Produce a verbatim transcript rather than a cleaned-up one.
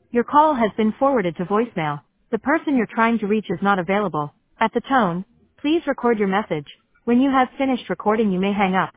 Your call has been forwarded to voicemail. The person you're trying to reach is not available. At the tone, please record your message. When you have finished recording, you may hang up.